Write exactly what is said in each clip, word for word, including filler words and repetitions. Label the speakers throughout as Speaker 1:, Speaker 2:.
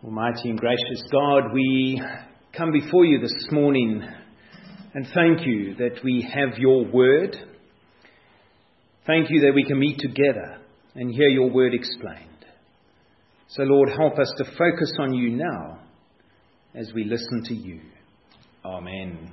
Speaker 1: Almighty and gracious God, we come before you this morning and thank you that we have your word. Thank you that we can meet together and hear your word explained. So Lord, help us to focus on you now as we listen to you. Amen.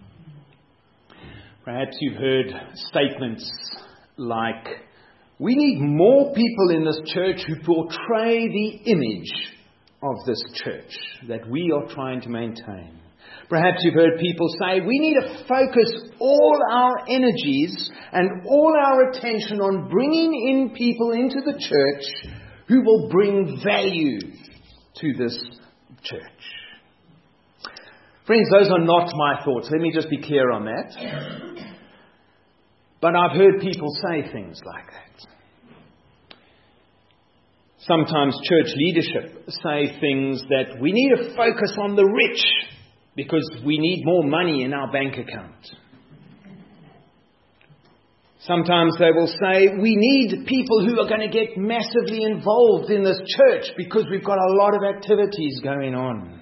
Speaker 1: Perhaps you've heard statements like, we need more people in this church who portray the image of this church that we are trying to maintain. Perhaps you've heard people say, we need to focus all our energies and all our attention on bringing in people into the church who will bring value to this church. Friends, those are not my thoughts. Let me just be clear on that. But I've heard people say things like that. Sometimes church leadership say things that we need to focus on the rich because we need more money in our bank account. Sometimes they will say we need people who are going to get massively involved in this church because we've got a lot of activities going on.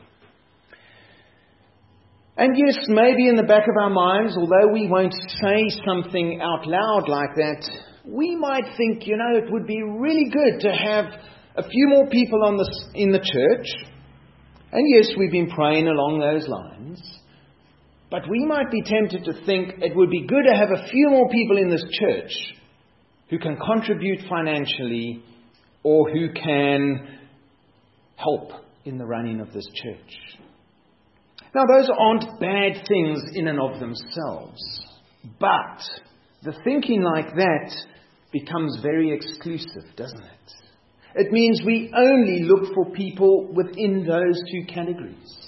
Speaker 1: And yes, maybe in the back of our minds, although we won't say something out loud like that, we might think, you know, it would be really good to have a few more people on the, in the church. And yes, we've been praying along those lines. But we might be tempted to think it would be good to have a few more people in this church who can contribute financially or who can help in the running of this church. Now, those aren't bad things in and of themselves. But the thinking like that becomes very exclusive, doesn't it? It means we only look for people within those two categories.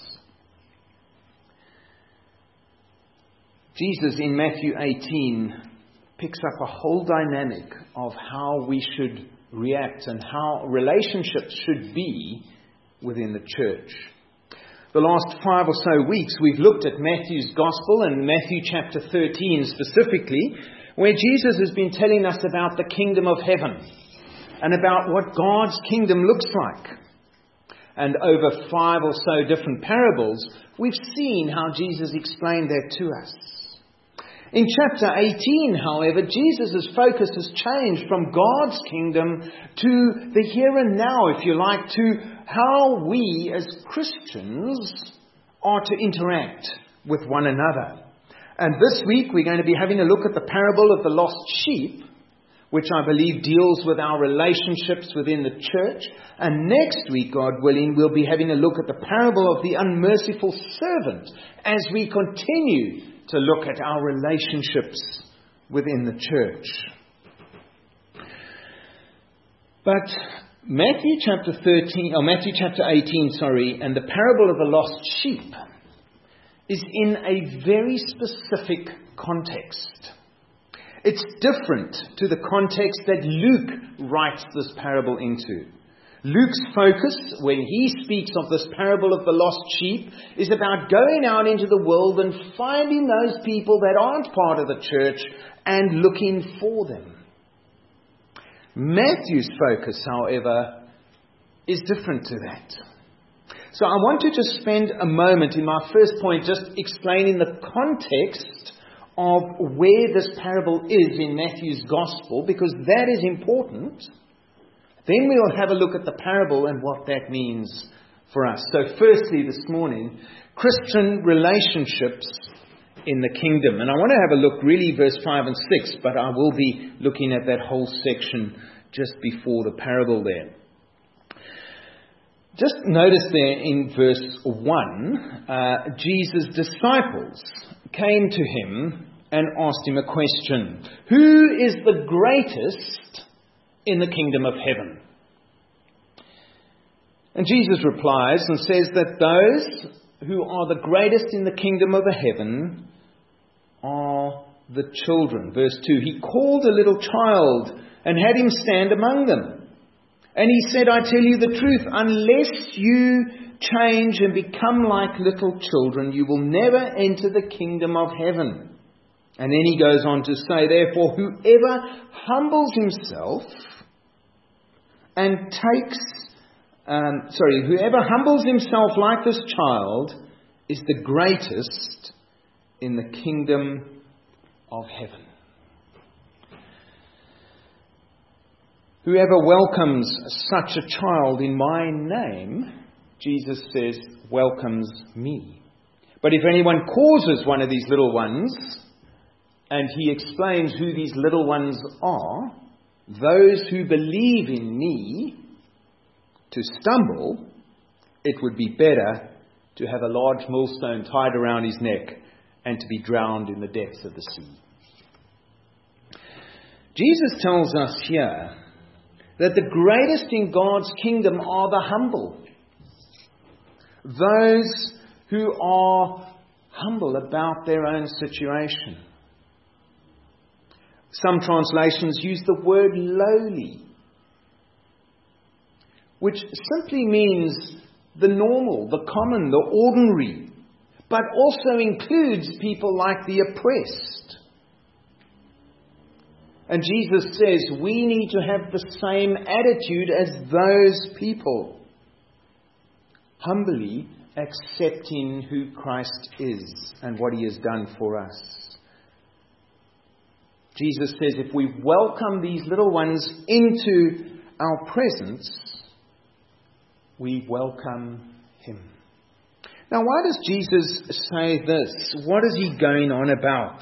Speaker 1: Jesus in Matthew eighteen picks up a whole dynamic of how we should react and how relationships should be within the church. The last five or so weeks we've looked at Matthew's Gospel and Matthew chapter thirteen specifically, where Jesus has been telling us about the kingdom of heaven and about what God's kingdom looks like. And over five or so different parables, we've seen how Jesus explained that to us. In chapter eighteen, however, Jesus' focus has changed from God's kingdom to the here and now, if you like, to how we as Christians are to interact with one another. And this week we're going to be having a look at the parable of the lost sheep, which I believe deals with our relationships within the church. And next week, God willing, we'll be having a look at the parable of the unmerciful servant as we continue to look at our relationships within the church. But Matthew chapter thirteen, or Matthew chapter eighteen, sorry, and the parable of the lost sheep is in a very specific context. It's different to the context that Luke writes this parable into. Luke's focus, when he speaks of this parable of the lost sheep, is about going out into the world and finding those people that aren't part of the church and looking for them. Matthew's focus, however, is different to that. So I want to just spend a moment in my first point just explaining the context of where this parable is in Matthew's Gospel, because that is important. Then we'll have a look at the parable and what that means for us. So firstly this morning, Christian relationships in the kingdom. And I want to have a look really verse five and six, but I will be looking at that whole section just before the parable there. Just notice there in verse one, uh, Jesus' disciples came to him and asked him a question. Who is the greatest in the kingdom of heaven? And Jesus replies and says that those who are the greatest in the kingdom of heaven are the children. Verse two, he called a little child and had him stand among them. And he said, I tell you the truth, unless you change and become like little children, you will never enter the kingdom of heaven. And then he goes on to say, therefore, whoever humbles himself and takes um, sorry, whoever humbles himself like this child is the greatest in the kingdom of heaven. Whoever welcomes such a child in my name, Jesus says, welcomes me. But if anyone causes one of these little ones, and he explains who these little ones are, those who believe in me, to stumble, it would be better to have a large millstone tied around his neck and to be drowned in the depths of the sea. Jesus tells us here that the greatest in God's kingdom are the humble. Those who are humble about their own situation. Some translations use the word lowly, which simply means the normal, the common, the ordinary, but also includes people like the oppressed. And Jesus says we need to have the same attitude as those people, humbly accepting who Christ is and what he has done for us. Jesus says if we welcome these little ones into our presence, we welcome him. Now, why does Jesus say this? What is he going on about?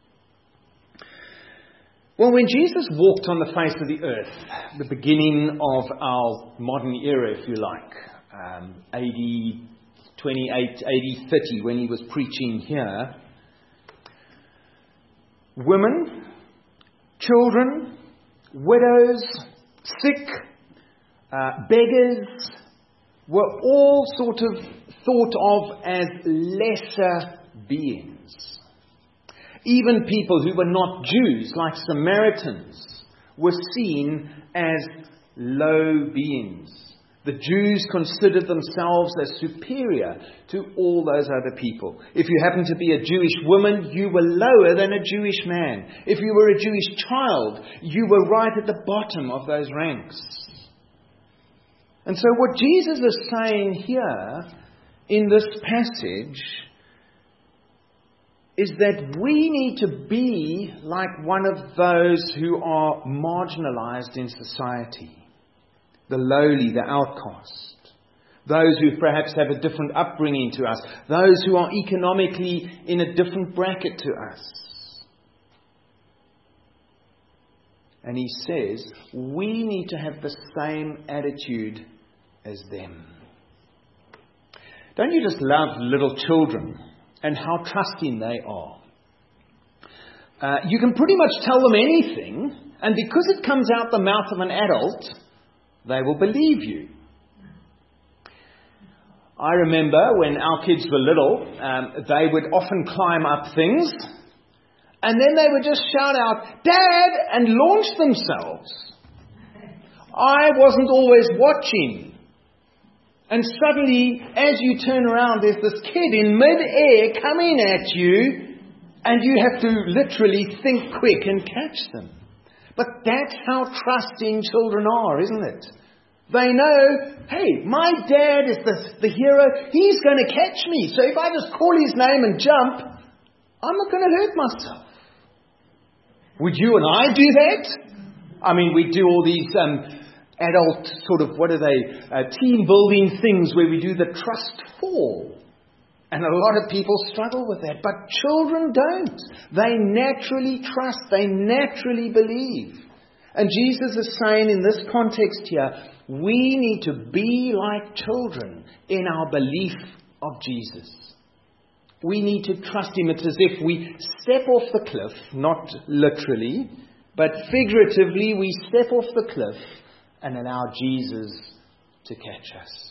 Speaker 1: Well, when Jesus walked on the face of the earth, the beginning of our modern era, if you like, um, A D twenty-eight, A D thirty, when he was preaching here, women, children, widows, sick, uh, beggars, were all sort of thought of as lesser beings. Even people who were not Jews, like Samaritans, were seen as low beings. The Jews considered themselves as superior to all those other people. If you happened to be a Jewish woman, you were lower than a Jewish man. If you were a Jewish child, you were right at the bottom of those ranks. And so what Jesus is saying here in this passage is that we need to be like one of those who are marginalized in society. The lowly, the outcast. Those who perhaps have a different upbringing to us. Those who are economically in a different bracket to us. And he says, we need to have the same attitude as them. Don't you just love little children and how trusting they are? Uh, you can pretty much tell them anything, and because it comes out the mouth of an adult, they will believe you. I remember when our kids were little, um, they would often climb up things, and then they would just shout out, "Dad!" and launch themselves. I wasn't always watching. And suddenly, as you turn around, there's this kid in mid-air coming at you, and you have to literally think quick and catch them. But that's how trusting children are, isn't it? They know, hey, my dad is the, the hero. He's going to catch me. So if I just call his name and jump, I'm not going to hurt myself. Would you and I do that? I mean, we do all these um, adult sort of, what are they, uh, team building things where we do the trust fall. And a lot of people struggle with that. But children don't. They naturally trust. They naturally believe. And Jesus is saying in this context here, we need to be like children in our belief of Jesus. We need to trust him. It's as if we step off the cliff, not literally, but figuratively we step off the cliff and allow Jesus to catch us.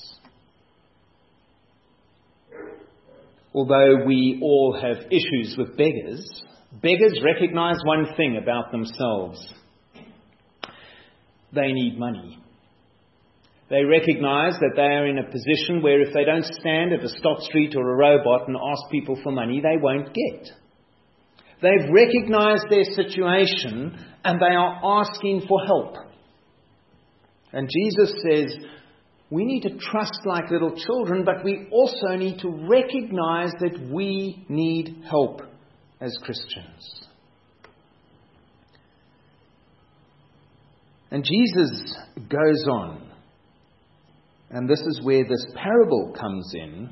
Speaker 1: Although we all have issues with beggars, beggars recognize one thing about themselves. They need money. They recognize that they are in a position where if they don't stand at a stop street or a robot and ask people for money, they won't get. They've recognized their situation and they are asking for help. And Jesus says, We need to trust like little children, but we also need to recognize that we need help as Christians. And Jesus goes on, and this is where this parable comes in.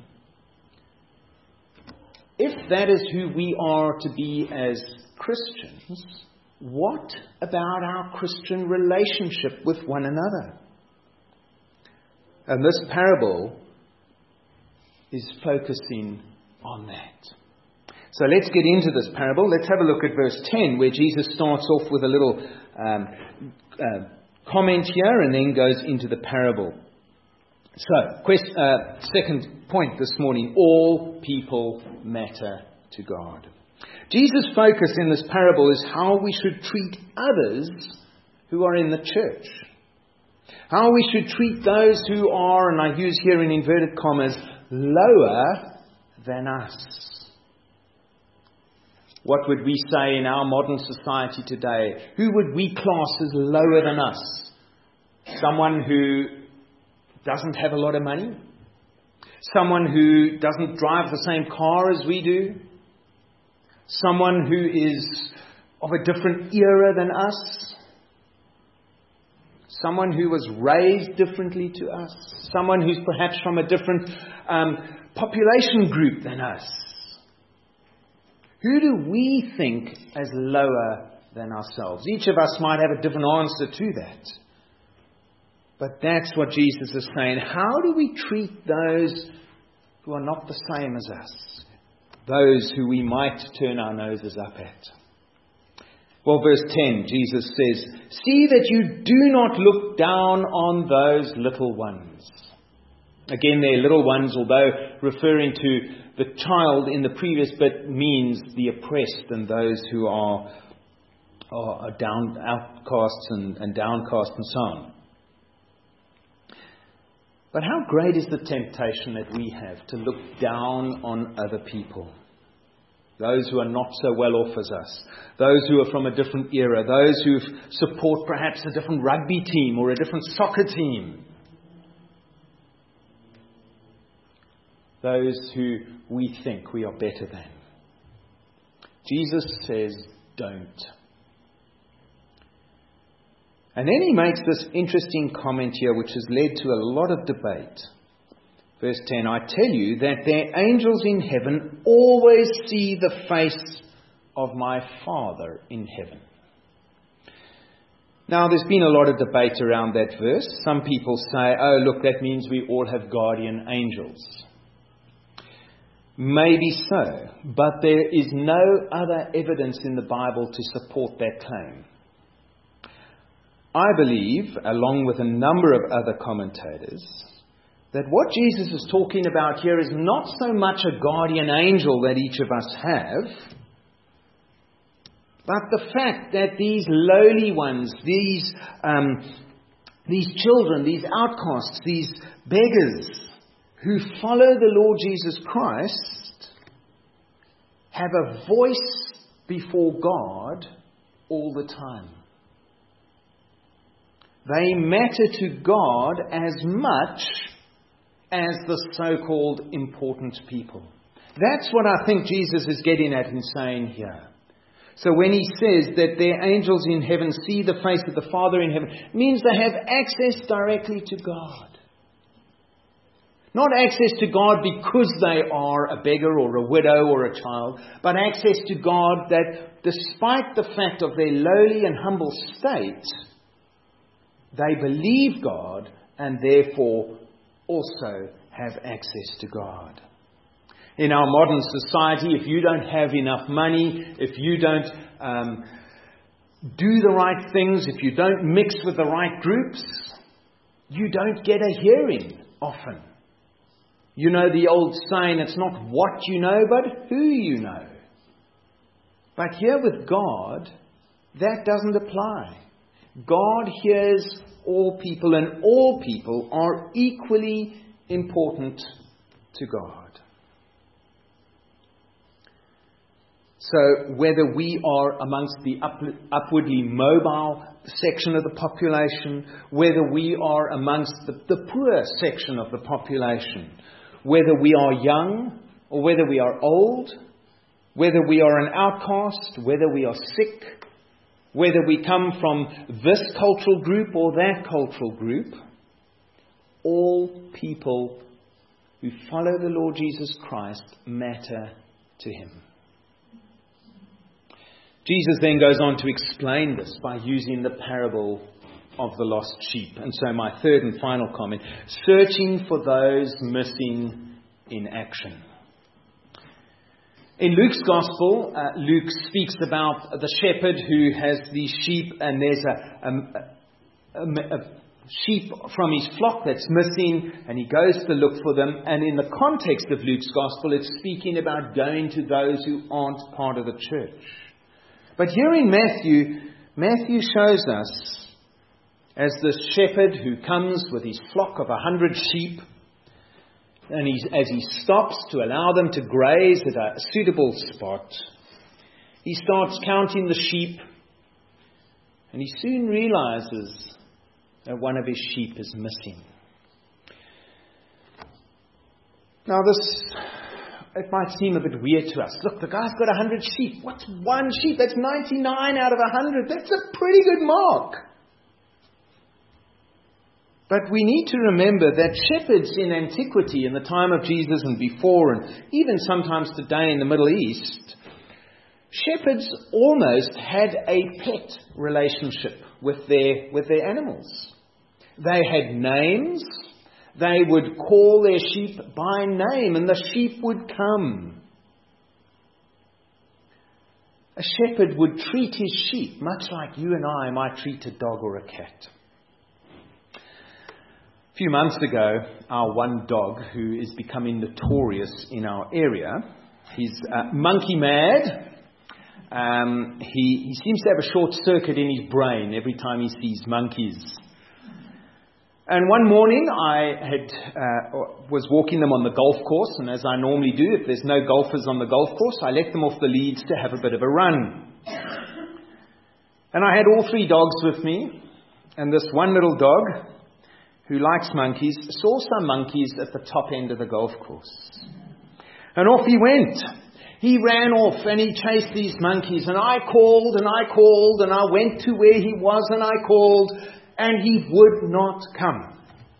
Speaker 1: If that is who we are to be as Christians, what about our Christian relationship with one another? And this parable is focusing on that. So let's get into this parable. Let's have a look at verse ten, where Jesus starts off with a little um, uh, comment here and then goes into the parable. So, quest, uh, second point this morning, all people matter to God. Jesus' focus in this parable is how we should treat others who are in the church. How we should treat those who are, and I use here in inverted commas, lower than us. What would we say in our modern society today? Who would we class as lower than us? Someone who doesn't have a lot of money? Someone who doesn't drive the same car as we do? Someone who is of a different era than us? Someone who was raised differently to us? Someone who's perhaps from a different um, population group than us? Who do we think as lower than ourselves? Each of us might have a different answer to that. But that's what Jesus is saying. How do we treat those who are not the same as us? Those who we might turn our noses up at. Well, verse ten, Jesus says, "See that you do not look down on those little ones." Again, they're little ones, although referring to the child in the previous bit means the oppressed and those who are, are down, outcasts and, and downcast and so on. But how great is the temptation that we have to look down on other people? Those who are not so well off as us. Those who are from a different era. Those who support perhaps a different rugby team or a different soccer team. Those who we think we are better than. Jesus says, don't. And then he makes this interesting comment here, which has led to a lot of debate. Verse ten, "I tell you that their angels in heaven always see the face of my Father in heaven." Now, there's been a lot of debate around that verse. Some people say, oh, look, that means we all have guardian angels. Maybe so, but there is no other evidence in the Bible to support that claim. I believe, along with a number of other commentators, that what Jesus is talking about here is not so much a guardian angel that each of us have, but the fact that these lowly ones, these um, these children, these outcasts, these beggars who follow the Lord Jesus Christ have a voice before God all the time. They matter to God as much as the so-called important people. That's what I think Jesus is getting at in saying here. So when he says that their angels in heaven see the face of the Father in heaven, it means they have access directly to God. Not access to God because they are a beggar or a widow or a child, but access to God that despite the fact of their lowly and humble state, they believe God and therefore also have access to God. In our modern society, if you don't have enough money, if you don't um, do the right things, if you don't mix with the right groups, you don't get a hearing often. You know the old saying, it's not what you know, but who you know. But here with God, that doesn't apply. God hears all people, and all people are equally important to God. So whether we are amongst the up, upwardly mobile section of the population, whether we are amongst the, the poor section of the population, whether we are young or whether we are old, whether we are an outcast, whether we are sick, whether we come from this cultural group or that cultural group, all people who follow the Lord Jesus Christ matter to Him. Jesus then goes on to explain this by using the parable of the lost sheep. And so my third and final comment, searching for those missing in action. In Luke's Gospel, uh, Luke speaks about the shepherd who has these sheep, and there's a, a, a, a sheep from his flock that's missing, and he goes to look for them. And in the context of Luke's Gospel, it's speaking about going to those who aren't part of the church. But here in Matthew, Matthew shows us as the shepherd who comes with his flock of a hundred sheep, and he's, as he stops to allow them to graze at a suitable spot, he starts counting the sheep, and he soon realizes that one of his sheep is missing. Now this, it might seem a bit weird to us. Look, the guy's got a hundred sheep. What's one sheep? That's ninety-nine out of a hundred. That's a pretty good mark. But we need to remember that shepherds in antiquity, in the time of Jesus and before, and even sometimes today in the Middle East, shepherds almost had a pet relationship with their, with their animals. They had names. They would call their sheep by name, and the sheep would come. A shepherd would treat his sheep much like you and I might treat a dog or a cat. A few months ago, our one dog, who is becoming notorious in our area, he's uh, monkey mad. Um, he, he seems to have a short circuit in his brain every time he sees monkeys. And one morning I had uh, was walking them on the golf course, and as I normally do, if there's no golfers on the golf course, I let them off the leads to have a bit of a run. And I had all three dogs with me, and this one little dog, who likes monkeys, saw some monkeys at the top end of the golf course. And off he went. He ran off and he chased these monkeys, and I called and I called and I went to where he was and I called, and he would not come.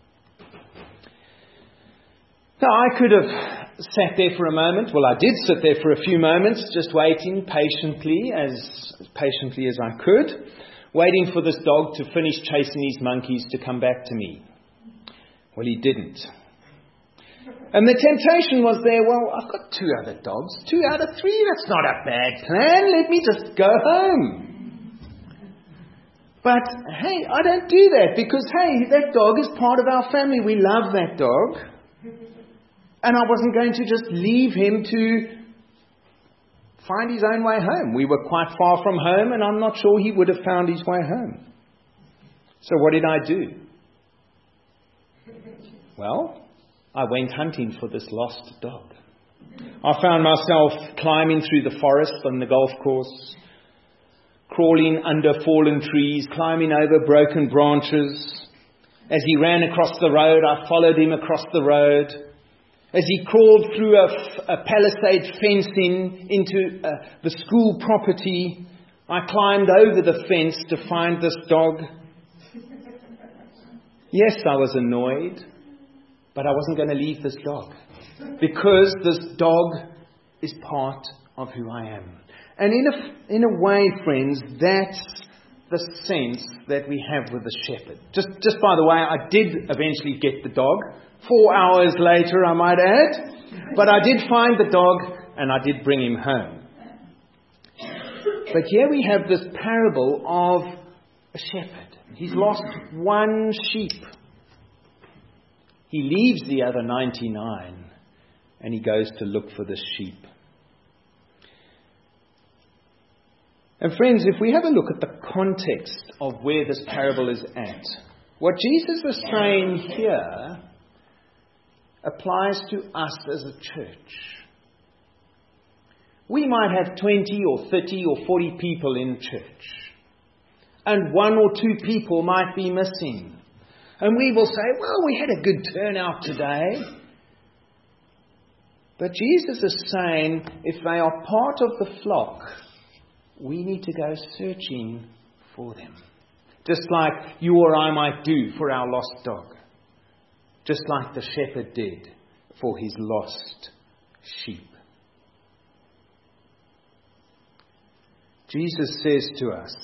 Speaker 1: Now I could have sat there for a moment. Well, I did sit there for a few moments, just waiting patiently, as patiently as I could, waiting for this dog to finish chasing these monkeys to come back to me. Well, he didn't. And the temptation was there, well, I've got two other dogs, two out of three, that's not a bad plan, let me just go home. But, hey, I don't do that, because, hey, that dog is part of our family, we love that dog. And I wasn't going to just leave him to find his own way home. We were quite far from home, and I'm not sure he would have found his way home. So what did I do? Well, I went hunting for this lost dog. I found myself climbing through the forest on the golf course, crawling under fallen trees, climbing over broken branches. As he ran across the road, I followed him across the road. As he crawled through a, a palisade fencing into uh, the school property, I climbed over the fence to find this dog. Yes, I was annoyed, but I wasn't going to leave this dog, because this dog is part of who I am. And in a, in a way, friends, that's the sense that we have with the shepherd. Just, just by the way, I did eventually get the dog. Four hours later, I might add. But I did find the dog, and I did bring him home. But here we have this parable of a shepherd. He's lost one sheep. He leaves the other ninety-nine, and he goes to look for this sheep. And friends, if we have a look at the context of where this parable is at, what Jesus is saying here applies to us as a church. We might have twenty or thirty or forty people in church. And one or two people might be missing. And we will say, well, we had a good turnout today. But Jesus is saying, if they are part of the flock, we need to go searching for them. Just like you or I might do for our lost dog. Just like the shepherd did for his lost sheep. Jesus says to us,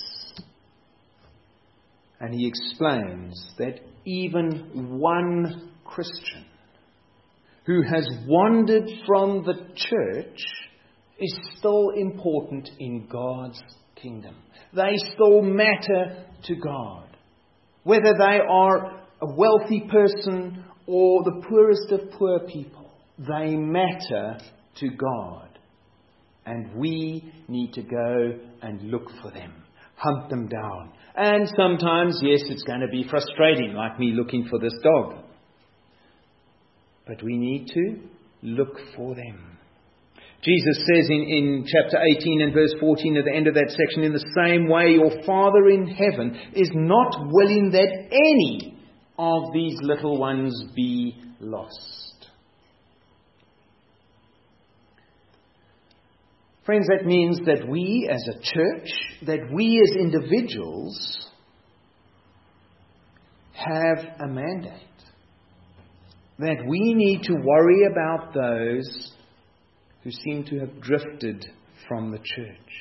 Speaker 1: and he explains that even one Christian who has wandered from the church is still important in God's kingdom. They still matter to God. Whether they are a wealthy person or the poorest of poor people, they matter to God. And we need to go and look for them, hunt them down. And sometimes, yes, it's going to be frustrating, like me looking for this dog. But we need to look for them. Jesus says in, in chapter eighteen and verse fourteen at the end of that section, in the same way your Father in heaven is not willing that any of these little ones be lost. Friends, that means that we as a church, that we as individuals have a mandate. That we need to worry about those who seem to have drifted from the church.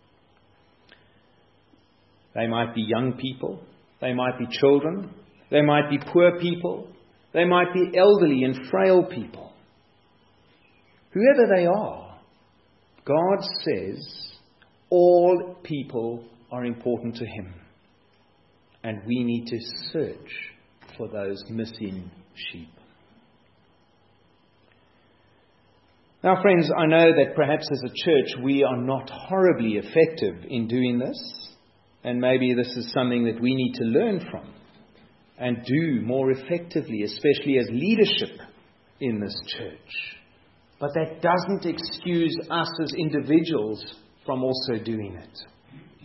Speaker 1: They might be young people. They might be children. They might be poor people. They might be elderly and frail people. Whoever they are, God says all people are important to Him. And we need to search for those missing sheep. Now, friends, I know that perhaps as a church we are not horribly effective in doing this. And maybe this is something that we need to learn from and do more effectively, especially as leadership in this church. But that doesn't excuse us as individuals from also doing it.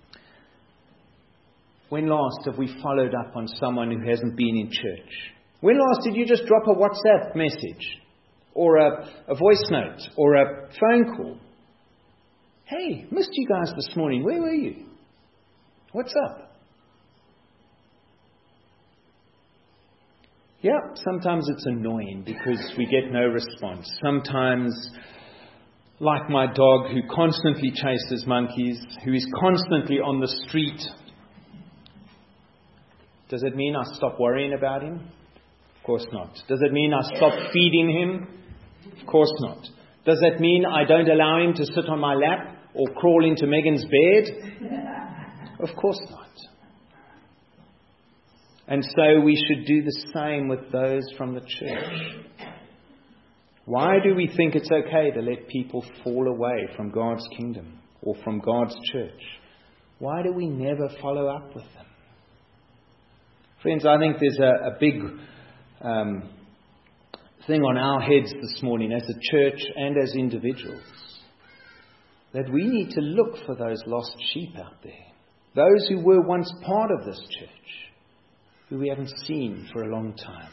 Speaker 1: When last have we followed up on someone who hasn't been in church? When last did you just drop a WhatsApp message? Or a, a voice note? Or a phone call? Hey, missed you guys this morning. Where were you? What's up? Yeah, sometimes it's annoying because we get no response. Sometimes, like my dog who constantly chases monkeys, who is constantly on the street, does it mean I stop worrying about him? Of course not. Does it mean I stop feeding him? Of course not. Does that mean I don't allow him to sit on my lap or crawl into Megan's bed? Of course not. And so we should do the same with those from the church. Why do we think it's okay to let people fall away from God's kingdom or from God's church? Why do we never follow up with them? Friends, I think there's a, a big um, thing on our heads this morning as a church and as individuals. That we need to look for those lost sheep out there. Those who were once part of this church, who we haven't seen for a long time.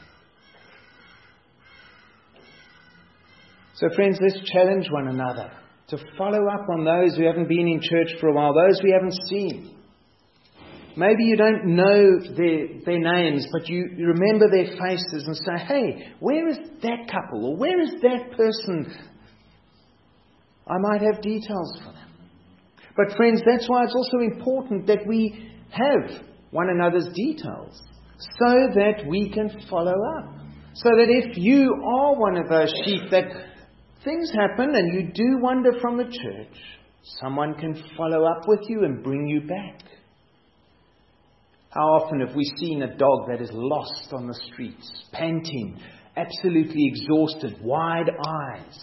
Speaker 1: So friends, let's challenge one another to follow up on those who haven't been in church for a while, those we haven't seen. Maybe you don't know their, their names, but you, you remember their faces and say, hey, where is that couple? Or where is that person? I might have details for them. But friends, that's why it's also important that we have one another's details so that we can follow up. So that if you are one of those sheep that things happen and you do wander from the church, someone can follow up with you and bring you back. How often have we seen a dog that is lost on the streets, panting, absolutely exhausted, wide eyes?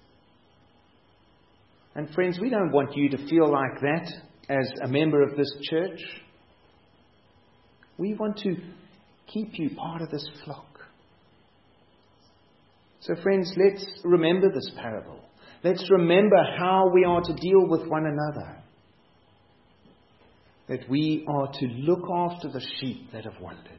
Speaker 1: And friends, we don't want you to feel like that as a member of this church. We want to keep you part of this flock. So friends, let's remember this parable. Let's remember how we are to deal with one another. That we are to look after the sheep that have wandered.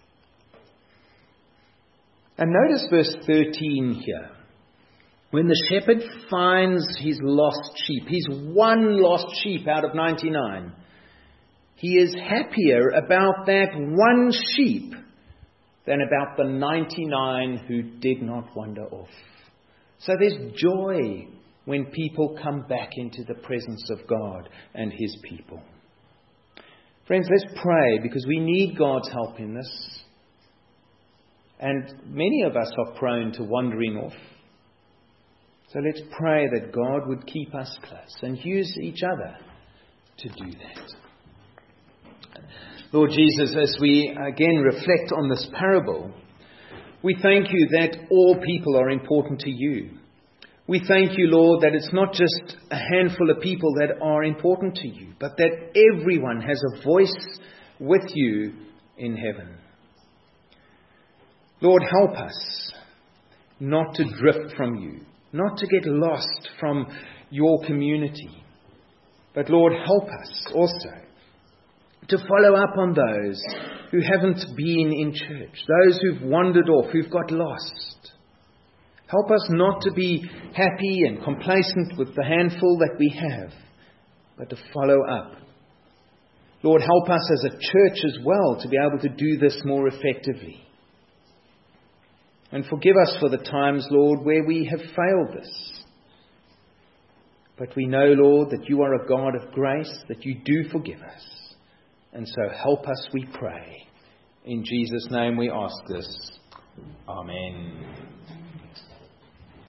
Speaker 1: And notice verse thirteen here. When the shepherd finds his lost sheep, his one lost sheep out of ninety-nine, he is happier about that one sheep than about the ninety-nine who did not wander off. So there's joy when people come back into the presence of God and His people. Friends, let's pray, because we need God's help in this. And many of us are prone to wandering off. So let's pray that God would keep us close and use each other to do that. Lord Jesus, as we again reflect on this parable, we thank you that all people are important to you. We thank you, Lord, that it's not just a handful of people that are important to you, but that everyone has a voice with you in heaven. Lord, help us not to drift from you, not to get lost from your community. But Lord, help us also to follow up on those who haven't been in church, those who've wandered off, who've got lost. Help us not to be happy and complacent with the handful that we have, but to follow up. Lord, help us as a church as well to be able to do this more effectively. And forgive us for the times, Lord, where we have failed this. But we know, Lord, that you are a God of grace, that you do forgive us. And so help us, we pray. In Jesus' name we ask this. Amen.